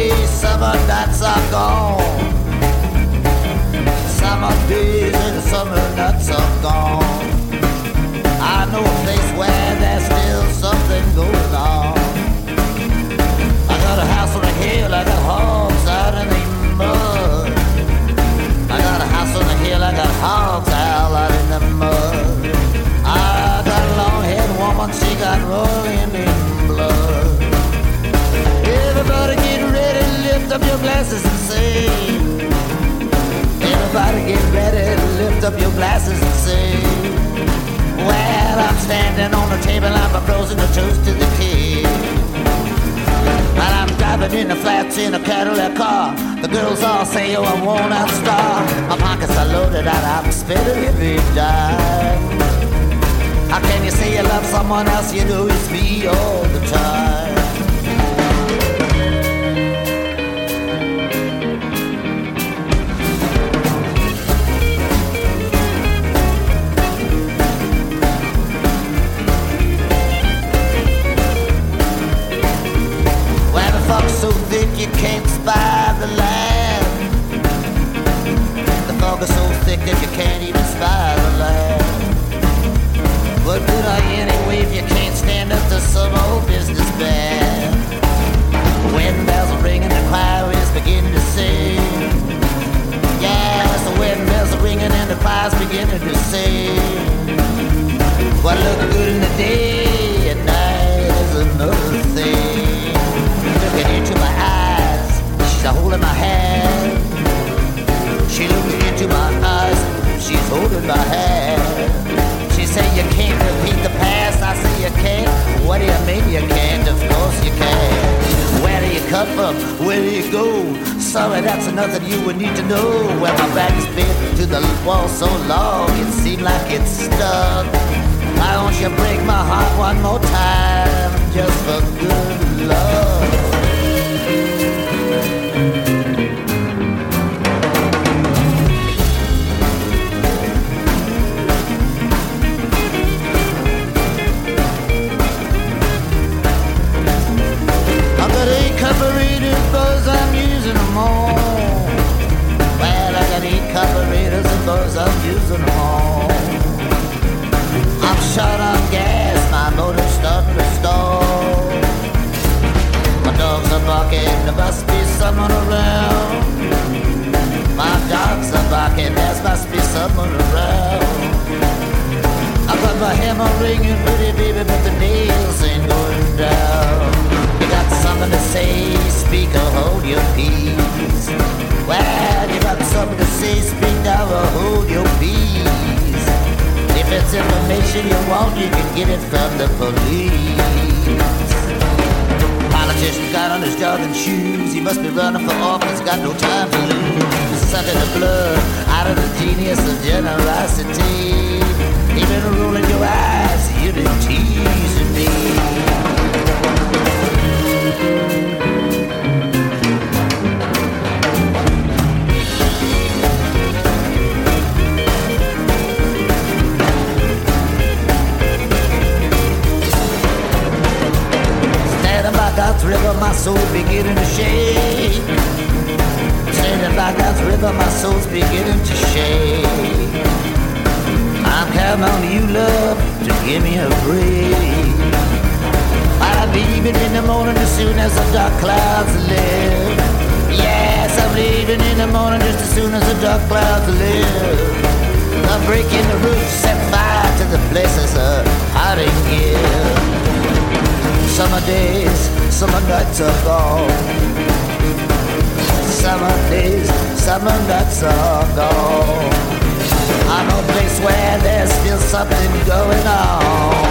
days, summer nights are gone. Summer days and summer nights are gone. I know a place where there's still something going on. I got a house on a hill, I got hogs out in the mud. I got a house on the hill, I got hogs out in the mud. I got a long-haired woman, she got rolling in blood. Everybody get ready, lift up your glasses and sing. Everybody get ready, lift up your glasses and sing. Well, I'm standing on the table, I'm proposing a toast to the king. And I'm driving in the flats in a Cadillac car. The girls all say, oh, I want a star. My pockets are loaded and I'm spending every dime. How can you say you love someone else? You know it's me all the time. So thick you can't spy the land. The fog is so thick that you can't even spy the land. What good are you anyway if you can't stand up to some old businessman? Wedding bells are ringing, the choir is beginning to sing. Yes, the wedding bells are ringing and the choir's beginning to sing. What looked good in the day at night is another thing. Looking into my eyes, she's holding my hand. She looking into my eyes, she's holding my hand. She say you can't repeat the past, I say you can't. What do you mean you can't? Of course you can. Where do you come from? Where do you go? Sorry, that's nothing you would need to know. Well, my back's been to the wall so long, it seemed like it's stuck. Why don't you break my heart one more time, just for good luck? Cause I'm using them all. Well, I got 8 carburetors and those I'm using them all. I'm short on gas, my motor's starting to stall. My dogs are barking, there must be someone around. My dogs are barking, there must be someone around. I got my hammer ringing, pretty baby, but the nails ain't going down. You got something to say, speak or hold your peace. Well, you got something to say, speak now or hold your peace. If it's information you want, you can get it from the police. Politician got on his jogging shoes, he must be running for office, got no time to lose. Sucking the blood out of the genius of generosity. Even rolling your eyes, you've been teasing me. Standing by God's river, my soul beginning to shake. Standing by God's river, my soul's beginning to shake. I'm counting on you, love, to give me a break. I'll be leaving in the morning as soon as the dark clouds lift. Yes, I'm leaving in the morning just as soon as the dark clouds lift. I'm breaking the roof, set fire to the places of hiding here. Summer days, summer nights are gone. Summer days, summer nights are gone. I know a place where there's still something going on.